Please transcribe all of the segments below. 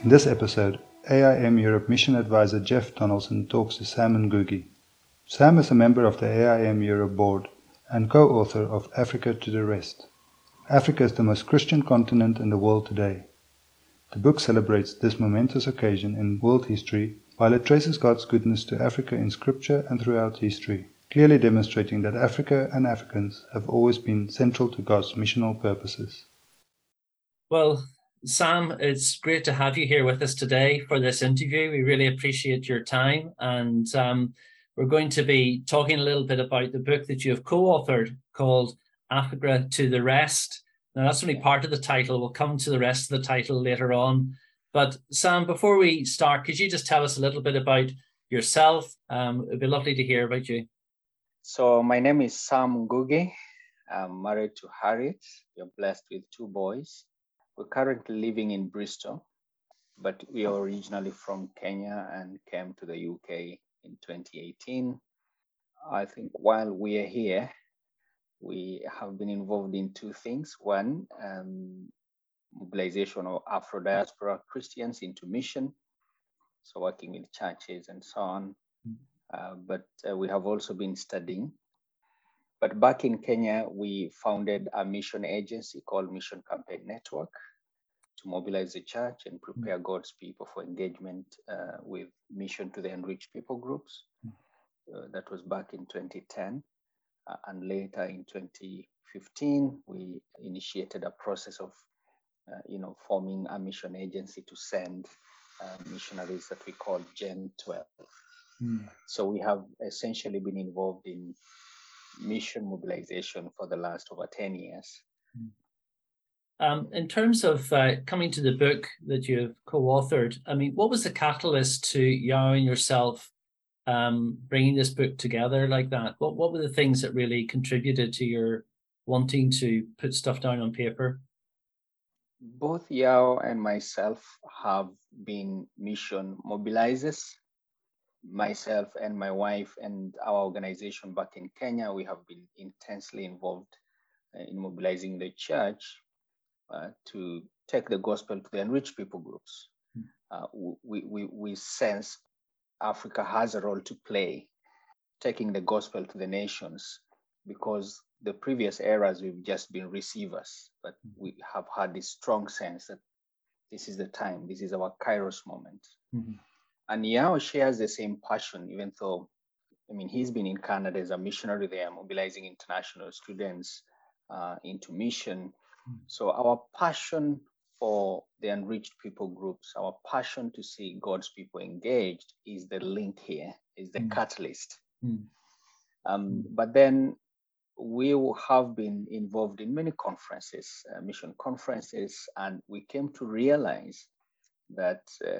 In this episode, AIM Europe Mission Advisor Jeff Donaldson talks to Sam Ngugi. Sam is a member of the AIM Europe board and co-author of Africa to the Rest. Africa is the most Christian continent in the world today. The book celebrates this momentous occasion in world history while it traces God's goodness to Africa in scripture and throughout history, clearly demonstrating that Africa and Africans have always been central to God's missional purposes. Well, Sam, it's great to have you here with us today for this interview. We really appreciate your time, and we're going to be talking a little bit about the book that you have co-authored called Africa to the Rest. Now, that's only part of the title. We'll come to the rest of the title later on. But Sam, before we start, could you just tell us a little bit about yourself? It'd be lovely to hear about you. So my name is Sam Ngugi. I'm married to Harriet. We're blessed with 2 boys. We're currently living in Bristol, but we are originally from Kenya and came to the UK in 2018. I think while we are here, we have been involved in 2 things. One, mobilization of Afro-diaspora Christians into mission, so working with churches and so on. But we have also been studying. But back in Kenya, we founded a mission agency called Mission Campaign Network to mobilize the church and prepare God's people for engagement with mission to the unreached people groups. That was back in 2010. And later in 2015, we initiated a process of forming a mission agency to send missionaries that we call Gen 12. So we have essentially been involved in mission mobilization for the last over 10 years. In terms of coming to the book that you've co-authored, I mean, what was the catalyst to Yao and yourself bringing this book together like that? What were the things that really contributed to your wanting to put stuff down on paper? Both Yao and myself have been mission mobilizers. Myself and my wife and our organization back in Kenya, we have been intensely involved in mobilizing the church to take the gospel to the unreached people groups. We sense Africa has a role to play taking the gospel to the nations, because the previous eras we've just been receivers, but we have had this strong sense that this is the time, this is our Kairos moment. And Yao shares the same passion, even though, he's been in Canada as a missionary there, mobilizing international students into mission. So our passion for the unreached people groups, our passion to see God's people engaged is the link here, is the catalyst. But then we have been involved in many conferences, mission conferences, and we came to realize that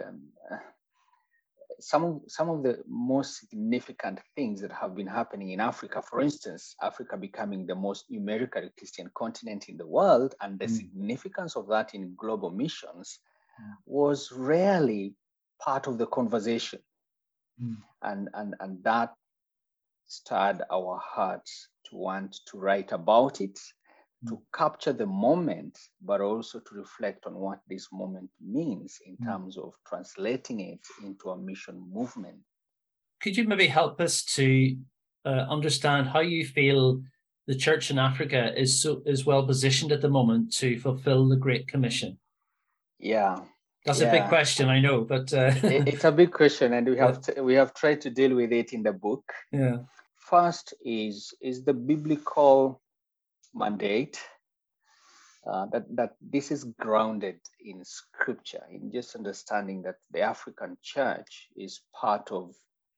some of the most significant things that have been happening in Africa, for instance, Africa becoming the most numerically Christian continent in the world, and the significance of that in global missions was rarely part of the conversation. And that stirred our hearts to want to write about it, to capture the moment, but also to reflect on what this moment means in terms of translating it into a mission movement. Could you maybe help us to understand how you feel the church in Africa is well positioned at the moment to fulfill the Great Commission? Yeah. That's a big question, I know, but it's a big question, and we have tried to deal with it in the book. Yeah. First is the biblical mandate that this is grounded in scripture, in just understanding that the African church is part of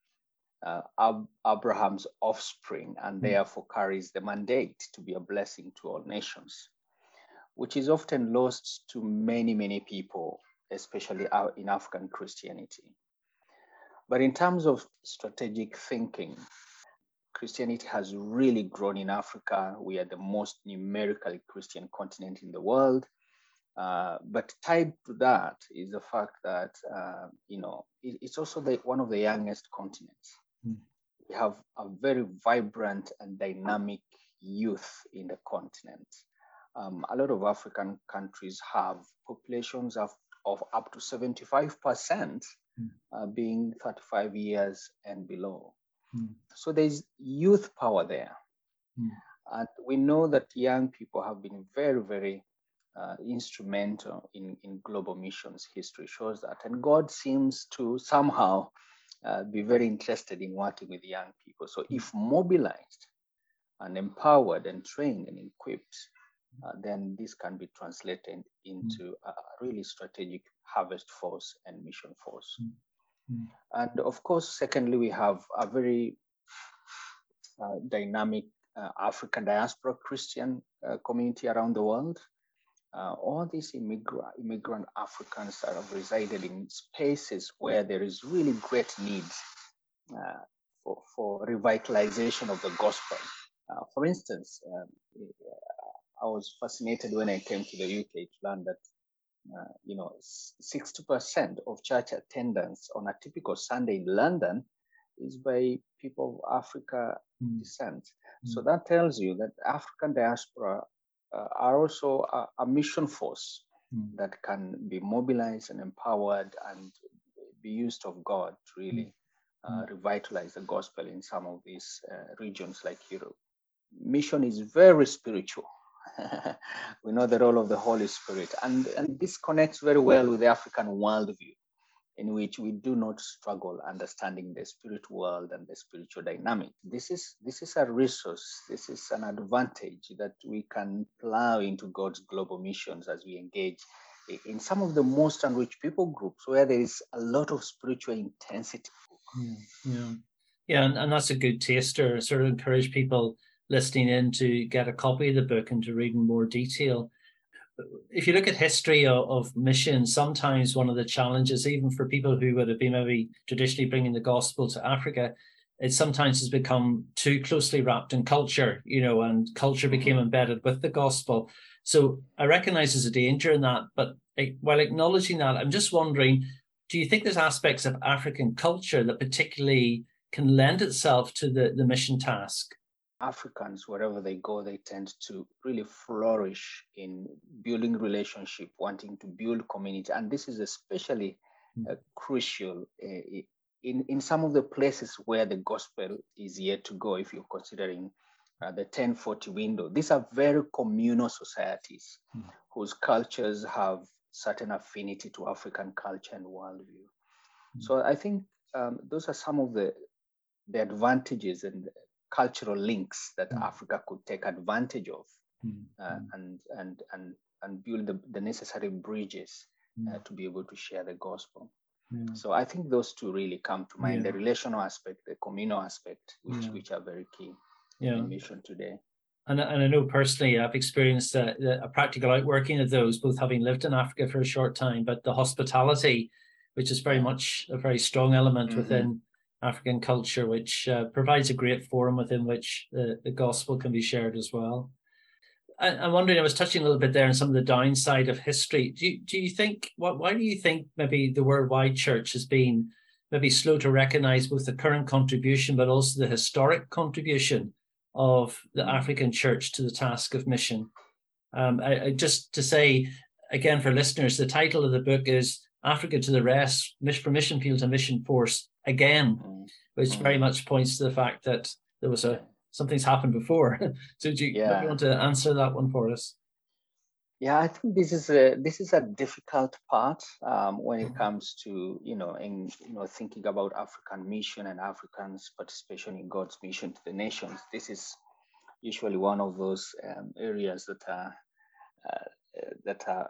Abraham's offspring, and therefore carries the mandate to be a blessing to all nations, which is often lost to many people, especially in African Christianity. But in terms of strategic thinking, Christianity has really grown in Africa. We are the most numerically Christian continent in the world. But tied to that is the fact that, it's also one of the youngest continents. We have a very vibrant and dynamic youth in the continent. A lot of African countries have populations of of up to 75% being 35 years and below. So there's youth power there. And we know that young people have been very, very instrumental in global missions. History shows that. And God seems to somehow be very interested in working with young people. So if mobilized and empowered and trained and equipped, then this can be translated into a really strategic harvest force and mission force. And of course, secondly, we have a very dynamic African diaspora Christian community around the world. All these immigrant Africans that have resided in spaces where there is really great need for revitalization of the gospel. For instance, I was fascinated when I came to the UK to learn that 60% of church attendance on a typical Sunday in London is by people of Africa descent. So that tells you that African diaspora are also a mission force that can be mobilized and empowered and be used of God to really revitalize the gospel in some of these regions like Europe. Mission is very spiritual. We know the role of the Holy Spirit, and this connects very well with the African worldview, in which we do not struggle understanding the spirit world and the spiritual dynamic. This is a resource, this is an advantage that we can plow into God's global missions as we engage in some of the most unreached people groups where there is a lot of spiritual intensity. Yeah, and that's a good taster. Sort of encourage people listening in to get a copy of the book and to read in more detail. If you look at history of missions, sometimes one of the challenges, even for people who would have been maybe traditionally bringing the gospel to Africa, it sometimes has become too closely wrapped in culture, and culture became embedded with the gospel. So I recognize there's a danger in that, but while acknowledging that, I'm just wondering, do you think there's aspects of African culture that particularly can lend itself to the mission task? Africans, wherever they go, they tend to really flourish in building relationship, wanting to build community. And this is especially crucial in some of the places where the gospel is yet to go, if you're considering the 1040 window. These are very communal societies whose cultures have certain affinity to African culture and worldview. So I think those are some of the advantages and cultural links that Africa could take advantage of and build the necessary bridges to be able to share the gospel. So I think those two really come to mind, the relational aspect, the communal aspect, which are very key in mission today. And I know personally I've experienced a practical outworking of those, both having lived in Africa for a short time, but the hospitality, which is very much a very strong element within African culture, which provides a great forum within which the gospel can be shared as well. I'm wondering, I was touching a little bit there on some of the downside of history. Do you think, why do you think maybe the worldwide church has been maybe slow to recognize both the current contribution, but also the historic contribution of the African church to the task of mission? Just to say, again, for listeners, the title of the book is Africa to the Rest, from Mission Field to Mission Force Again, which very much points to the fact that there was something's happened before. So do you want to answer that one for us? Yeah, I think this is a difficult part when it comes to thinking about African mission and Africans' participation in God's mission to the nations. This is usually one of those areas that are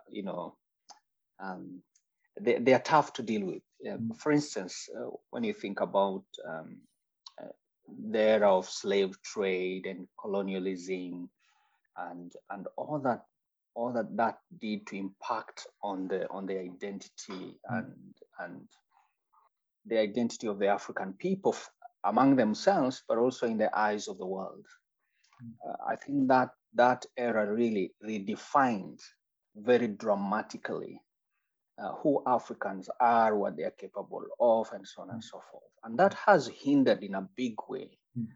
they are tough to deal with. For instance, when you think about the era of slave trade and colonialism and all that did to impact on the identity and the identity of the African people among themselves, but also in the eyes of the world. I think that era really redefined very dramatically who Africans are, what they are capable of, and so on and so forth. And that has hindered in a big way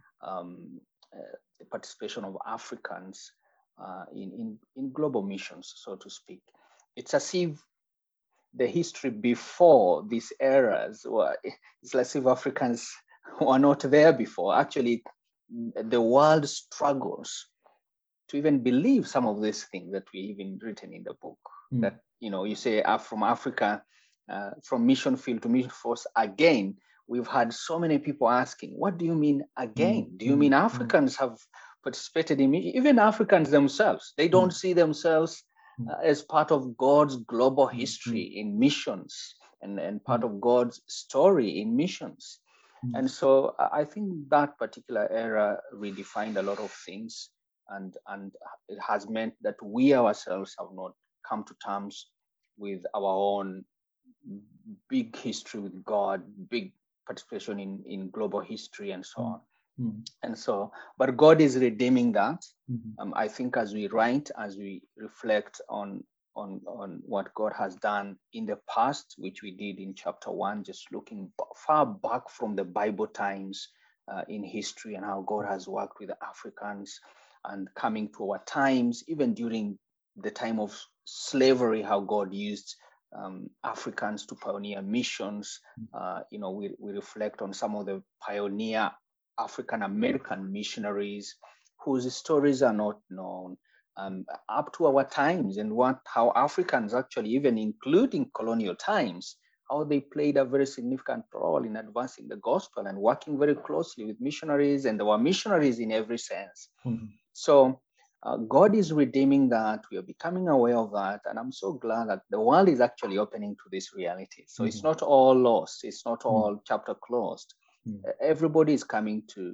the participation of Africans in global missions, so to speak. It's as if the history before these eras, it's as if Africans were not there before. Actually, the world struggles to even believe some of these things that we even written in the book. That, you say from Africa, from mission field to mission force again. We've had so many people asking, what do you mean again? Do you mean Africans have participated in mission? Even Africans themselves, they don't see themselves as part of God's global history in missions and part of God's story in missions. And so I think that particular era redefined a lot of things, and it has meant that we ourselves have not come to terms with our own big history with God, big participation in global history and so on. And so, but God is redeeming that. I think as we write, as we reflect on what God has done in the past, which we did in chapter 1, just looking far back from the Bible times in history and how God has worked with the Africans, and coming to our times, even during the time of slavery, how God used Africans to pioneer missions. We reflect on some of the pioneer African American missionaries whose stories are not known up to our times, and how Africans actually, even including colonial times, how they played a very significant role in advancing the gospel and working very closely with missionaries, and there were missionaries in every sense. So God is redeeming that. We are becoming aware of that. And I'm so glad that the world is actually opening to this reality. So it's not all lost. It's not all chapter closed. Everybody is coming to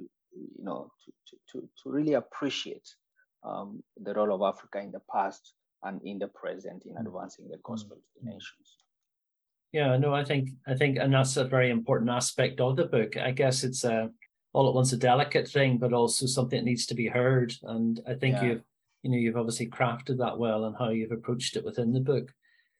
really appreciate the role of Africa in the past and in the present in advancing the gospel to the nations. Yeah, no, I think, and that's a very important aspect of the book. I guess it's all at once a delicate thing, but also something that needs to be heard. And I think you've obviously crafted that well, and how you've approached it within the book.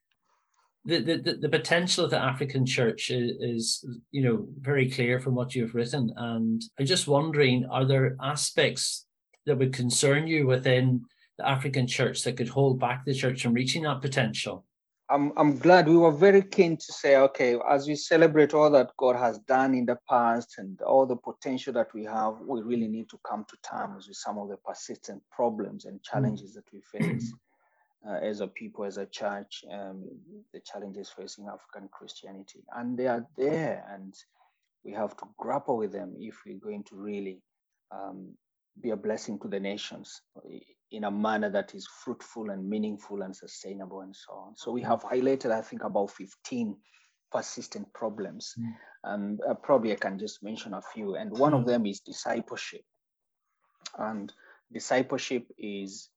The potential of the African church is very clear from what you've written. And I'm just wondering, are there aspects that would concern you within the African church that could hold back the church from reaching that potential? I'm glad. We were very keen to say, okay, as we celebrate all that God has done in the past and all the potential that we have, we really need to come to terms with some of the persistent problems and challenges that we face as a people, as a church, the challenges facing African Christianity. And they are there, and we have to grapple with them if we're going to really be a blessing to the nations in a manner that is fruitful and meaningful and sustainable and so on. So we have highlighted, I think, about 15 persistent problems. And probably I can just mention a few. And one of them is discipleship. And discipleship is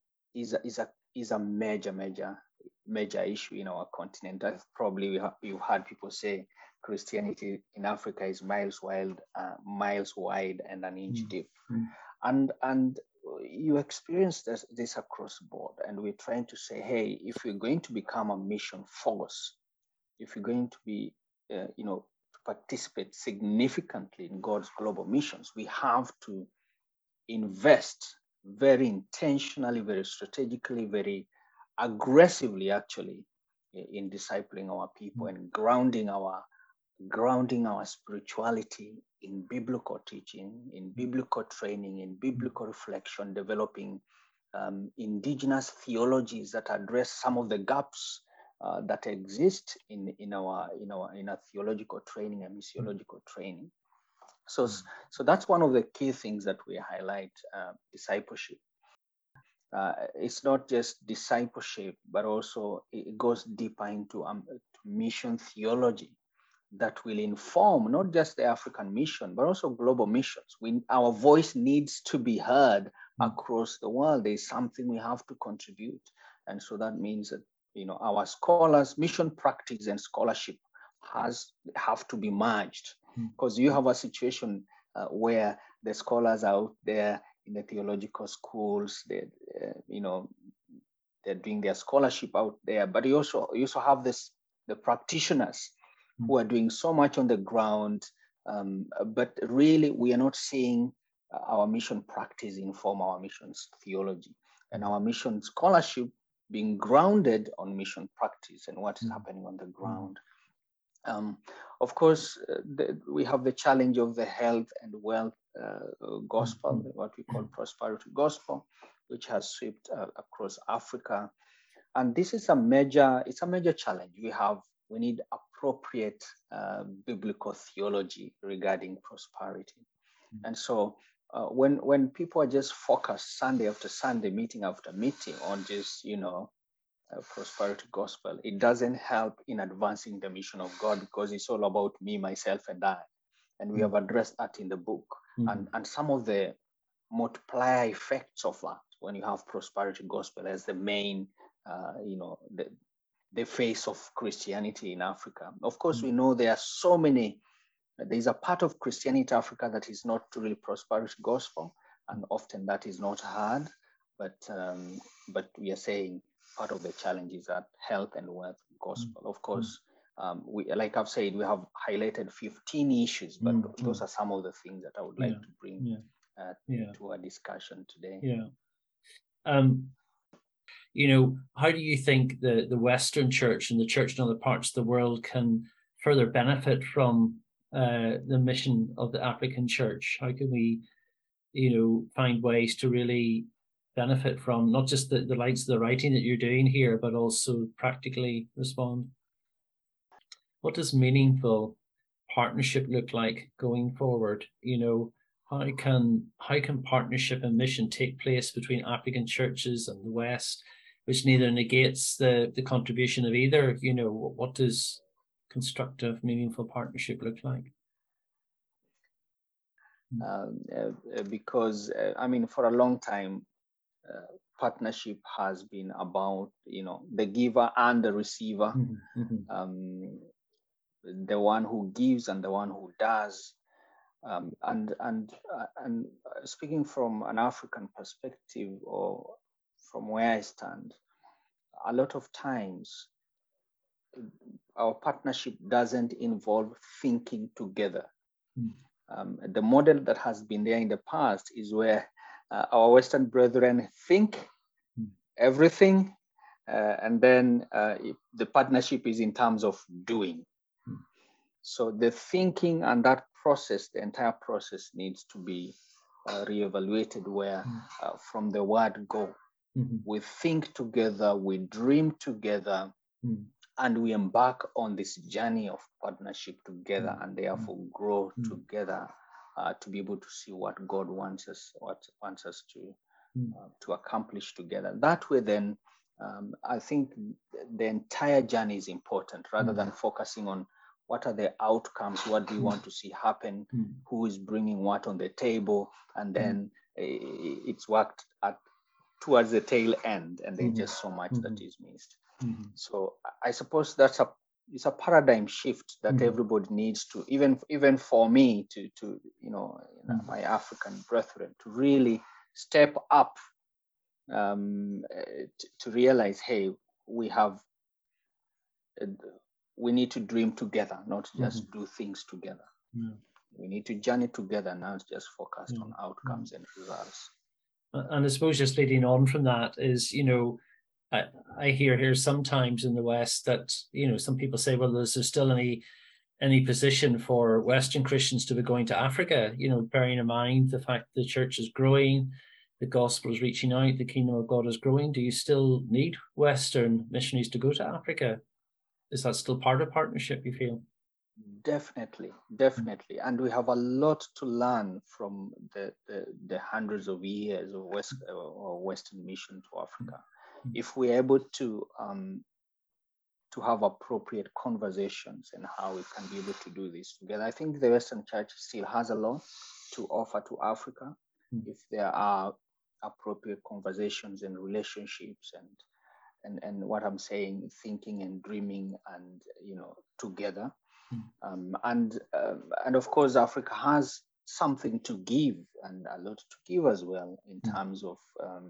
a major issue in our continent. Probably you've heard people say Christianity in Africa is miles wide and an inch deep. And you experience this across the board. And we're trying to say, hey, if you're going to become a mission force, if you're going to be, to participate significantly in God's global missions, we have to invest very intentionally, very strategically, very aggressively, actually, in discipling our people and grounding our spirituality in biblical teaching, in biblical training, in biblical reflection, developing indigenous theologies that address some of the gaps that exist in our theological training and missiological training. So that's one of the key things that we highlight, discipleship. It's not just discipleship, but also it goes deeper into mission theology that will inform not just the African mission, but also global missions. Our voice needs to be heard across the world. There's something we have to contribute. And so that means that, our scholars, mission practice and scholarship have to be merged, because you have a situation where the scholars are out there in the theological schools, they're doing their scholarship out there, but you also have the practitioners who are doing so much on the ground, but really we are not seeing our mission practice inform our missions theology. And our mission scholarship being grounded on mission practice and what is happening on the ground. Of course, we have the challenge of the health and wealth gospel, what we call prosperity gospel, which has swept across Africa. And this is it's a major challenge. We need appropriate biblical theology regarding prosperity. And so when people are just focused Sunday after Sunday, meeting after meeting on just, prosperity gospel, it doesn't help in advancing the mission of God, because it's all about me, myself, and I. And we have addressed that in the book. And some of the multiplier effects of that, when you have prosperity gospel as the main, the face of Christianity in Africa. Of course, we know there are so many. There's a part of Christianity in Africa that is not really prosperity gospel, and often that is not heard. But we are saying part of the challenge is that health and wealth gospel. Of course, like I've said, we have highlighted 15 issues, but those are some of the things that I would like to bring to our discussion today. How do you think the Western church and the church in other parts of the world can further benefit from the mission of the African church? How can we, find ways to really benefit from not just the likes of the writing that you're doing here, but also practically respond? What does meaningful partnership look like going forward? How can partnership and mission take place between African churches and the West, which neither negates the contribution of either? What does constructive, meaningful partnership look like? Because for a long time, partnership has been about the giver and the receiver, the one who gives and the one who does. And speaking from an African perspective, or from where I stand, a lot of times our partnership doesn't involve thinking together. The model that has been there in the past is where our Western brethren think everything, and then the partnership is in terms of doing. So the thinking and that process, the entire process, needs to be reevaluated, where from the word go, we think together, we dream together, and we embark on this journey of partnership together, and therefore grow together to be able to see what God wants us to accomplish together. That way, then, I think the entire journey is important, rather than focusing on what are the outcomes, what do you want to see happen, who is bringing what on the table, and then it's worked towards the tail end, and there's just so much that is missed. So I suppose it's a paradigm shift that everybody needs to, even for me to my African brethren, to really step up, to realize, hey, we need to dream together, not just do things together. We need to journey together, not just focus on outcomes and results. And I suppose just leading on from that is, I hear here sometimes in the West that, some people say, well, is there still any position for Western Christians to be going to Africa, bearing in mind the fact the church is growing, the gospel is reaching out, the kingdom of God is growing. Do you still need Western missionaries to go to Africa? Is that still part of partnership, you feel? Definitely. And we have a lot to learn from the hundreds of years of Western mission to Africa. If we're able to have appropriate conversations and how we can be able to do this together, I think the Western Church still has a lot to offer to Africa if there are appropriate conversations and relationships and what I'm saying, thinking and dreaming and together. And of course, Africa has something to give and a lot to give as well in terms of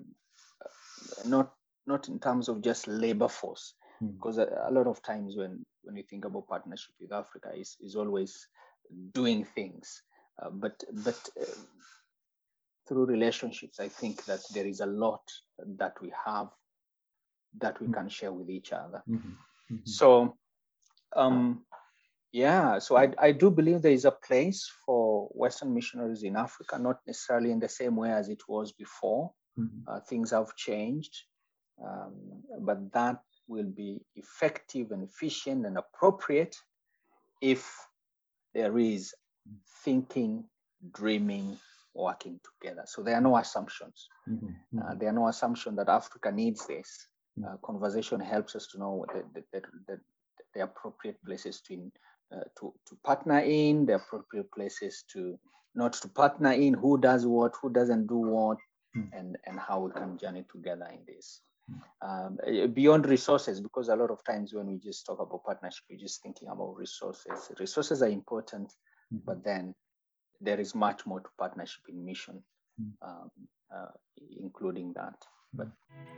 not in terms of just labor force, because a lot of times when you think about partnership with Africa is always doing things, but through relationships, I think that there is a lot that we have that we can share with each other. Mm-hmm. Mm-hmm. So, so I do believe there is a place for Western missionaries in Africa, not necessarily in the same way as it was before. Mm-hmm. Things have changed, but that will be effective and efficient and appropriate if there is thinking, dreaming, working together. So there are no assumptions. Mm-hmm. There are no assumptions that Africa needs this. Conversation helps us to know the appropriate places to partner in, the appropriate places to not to partner in, who does what, who doesn't do what, and how we can journey together in this. Beyond resources, because a lot of times when we just talk about partnership, we're just thinking about resources. Resources are important, but then there is much more to partnership in mission, including that. But